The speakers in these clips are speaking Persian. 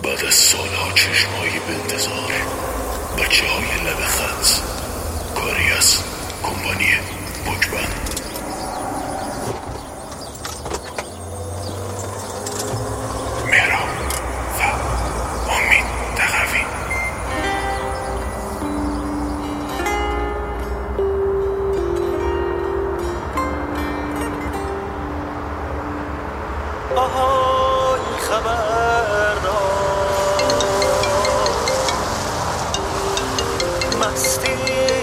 بعد از سالها چشمایی به انتظار، بچه های لب خط، کاری از کمپانی بوکبند. مهراب و امید تقوی. آهای خبردار، مستی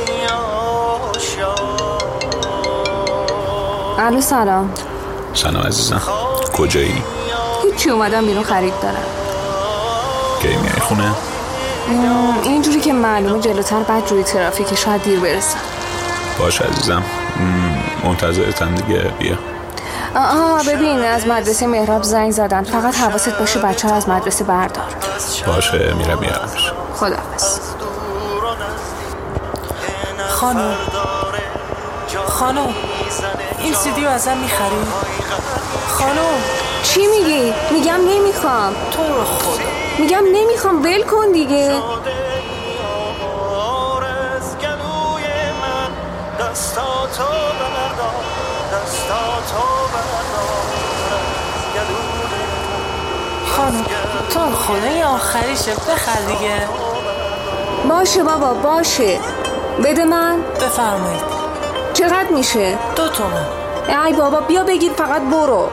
آشیار. الو سلام. سلام عزیزم، کجایی؟ هیچی، اومدم بیرون خرید دارم. کی میای خونه؟ اینجوری که معلومه جلوتر بعد روی ترافیک شاید دیر برسم. باش عزیزم، منتظرتم دیگه، بیا. ببین از مدرسه مهراب زنگ زدن، فقط حواست باشه بچه ها از مدرسه بردار. باشه میرم. خداحافظ. خانم این سیدیو ازم میخری؟ خانم چی میگی؟ میگم نمیخوام. تو رو خدا میگم نمیخوام، ول کن دیگه. خانم تو رو خدا این آخریشه، بخر دیگه. باشه بابا باشه، بده من. بفرمایید. چقدر میشه؟ 2 تومن. ای بابا بیا بگیر، فقط برو.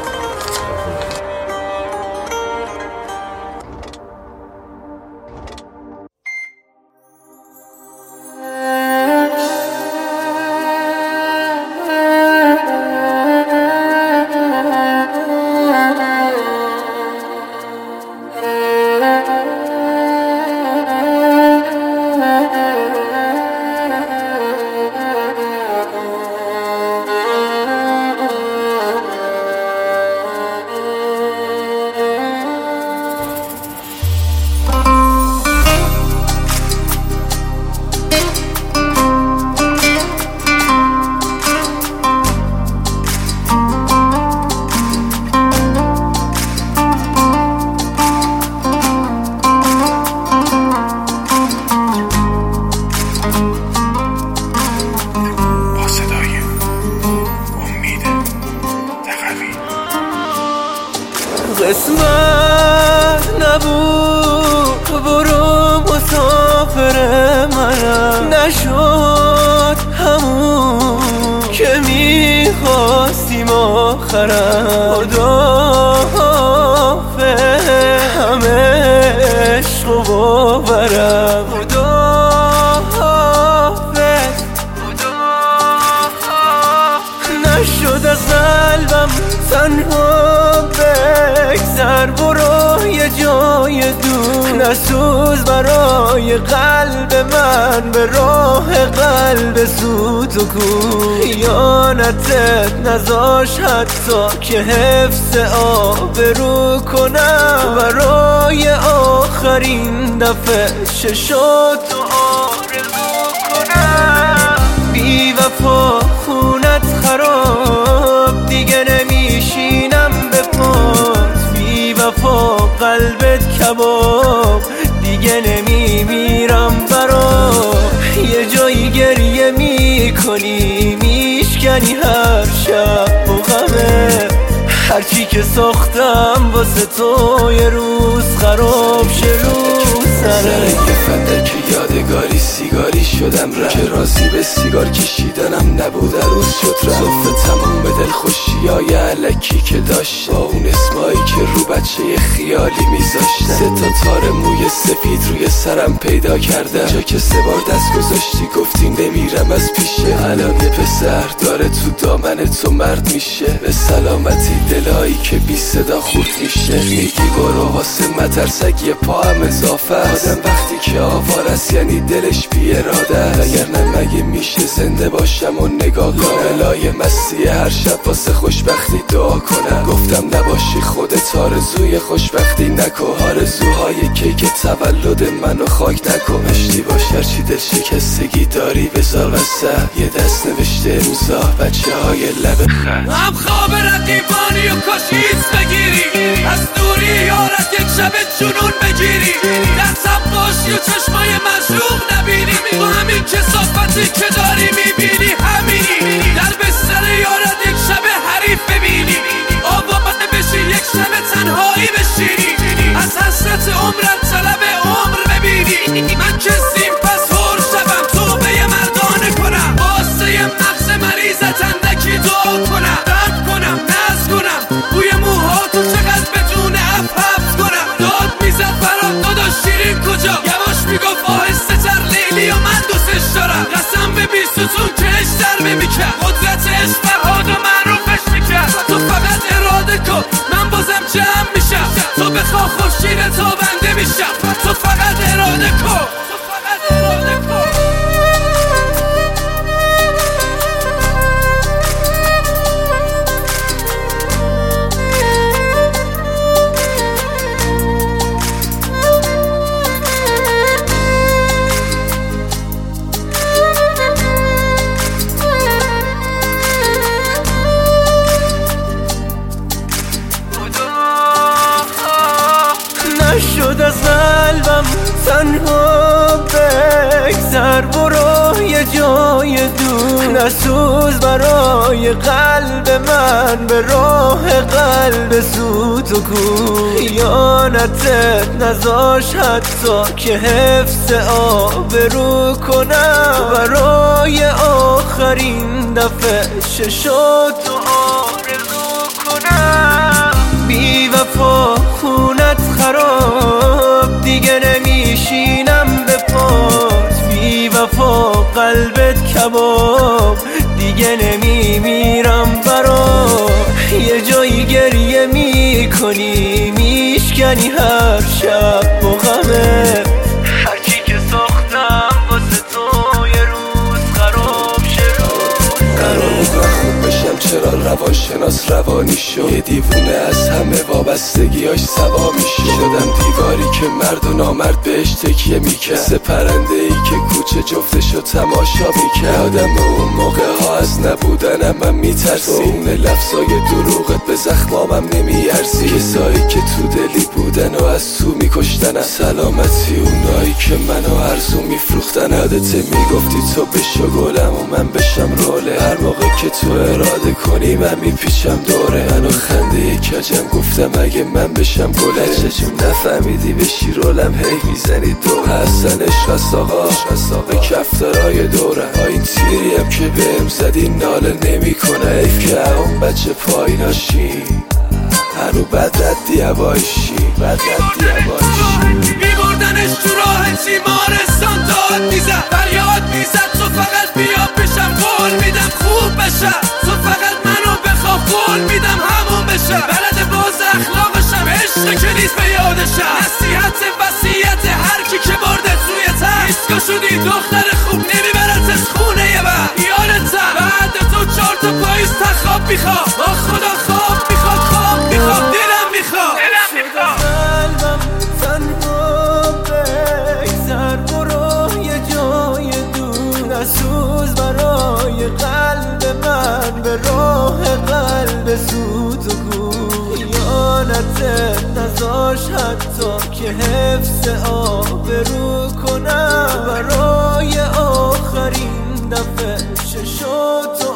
قسمت نبود برو مسافر منم، نشد همون که میخواستیم آخرم. خداحافظ همه عشق و باورم، خداحافظ نشد از قلبم تنها بگذر، برو یه جای دور، نسوز برای قلب من به راه قلب سوت و کور. خیانتت نذاش حتی که حفظ آبرو کنم، برای آخرین دفعه چشاتو آرزو کنم. بی وفا خونت خراب، دیگه نمیشینم به پات. بی وفا قلبت کباب، دیگه نمیمیرم برات. یه جایی گریه میکنی، میشکنی هر شب با غمه. هرچی که ساختم واسه تو یه روز خراب شه رو سره. یه فندک یادگاری سیگاری شدم رم، که راضی به سیگار کشیدنم نبود عروس شد رم. صفه تموم به دل خوشیای علکی که داشت، با اون اسمایی که رو بچه خیالی میذاشتم. 3 تار موی سفید روی سرم پیدا کردم، جا که 3 بار دست گذاشتی گفتی نمیرم از پیشه. الان یه پسر داره تو دامن تو مرد میشه، به سلامتی دلایی که بی صدا خورد میشه. میگی برو واسه مترسگی پا هم اضافه است، آدم وقتی که آوارست یعنی دلش بی اراده است. اگر نه مگه میشه زنده باشم و نگاه کنم، لای مستی هر شب واسه خوشبختی دعا کنم. گفتم نباشی خودت آرزوی خوشبختی نکن، آرزوهای کیک تولد منو خاک نکن. مشتی باش هرچی دل شکستگی داری بذار وسط، یه دست نوشته امضا بچه های لب خط. هم خواب رقیبانی و کاشیست بگیری، از دوری یارت یک شب جنون بگیری دستم باشی و چشمای مشروق نبینی با همین کثافتی که داری میبینی همینی در بستر یارت یک شب حریف ببینی آوامده بشی یک شب تنهایی بشینی از حسرت عمرت طلب عمر ببینی من که سیم پس هر شبم توبه مردانه کنم واسه مغز مریضت اندکی دعا کنم رد کنم نز کنم بوی موهاتو چقدر بدون افحفظ کنم داد میزد برام داداش شیرین کجا یواش میگفت آهسته تر لیلی و من دوستش دارم قسم به 20 ستون که اش ضربه میکرد قدرت عشق فرهاد و معروفش میکرد تو فقط اراده کن من بازم جمع میشم تو بخوا خورشید تابنده میشم تو فقط اراده کن تو فقط اراده کن نشد از قلبم تنها بگذر برو یه جای دور نسوز برای قلب من به راه قلب سوت و کور خیانتت نذاش حتی که حفظ آبرو کنم برای آخرین دفعه ششاتو آرزو کنم بی وفا خونت خراب دیگه نمیشینم به پات بی وفا قلبت کباب دیگه نمیمیرم برات یه جایی گریه میکنی میشکنی هر شب با غمه هرچی که ساختم واسه تو یه روز خراب قرار خوب بشم چرا روانشناس روانی شد یه دیوونه از همه وابستگیاش سوا میشه شدم دیواری که مرد و نامرد بهش تکیه میکرد مثل پرنده ای که کوچه جفتشو تماشا میکرد آدم اون موقع ها از نبودنم من میترسی اون لفظای دروغت به زخمامم نمیارزی کسایی که تو دلی بودن و از تو میکشتنم سلامتی اونایی که منو ارزو میفروختن یادت میگفتی تو بشو گلم و من بشم روله هر موقع که تو اراده کنی من میپیچم دوره منو خنده کجم گفتم اگه من بشم گله چشم نفهمیدی بشی رولم هی میزنی دور حسن عشق آقا به کفترهای دوره این تیریم که بهم زدی ناله نمی کنه ایف که اون بچه پاییناشی هنو بد ردی هوایشی میبردنش تو راه تیمارستان داد میزد فریاد میزد تو فقط بیا بشم قول میدم خوب بشم تو فقط منو بخوا قول میدم همون بشم بلد باز اخلاقشم عشق که نیست به یادشم نصیحت وصیت هر کی که برده توی تن ایسکا شدی دختر خوب نمیبرد از خونه یه بر یادتم بعد تو 4 تا پاییز تخواب میخوام با خدا خواب میخوام دلم میخوام قلبم تنها بگذر برو یه جای دور نسوز برای قلب من به راه قلب سوت و کور خیانتت نذاش حتی که حفظ آبرو کنم برای آخرین دفعه ششاتو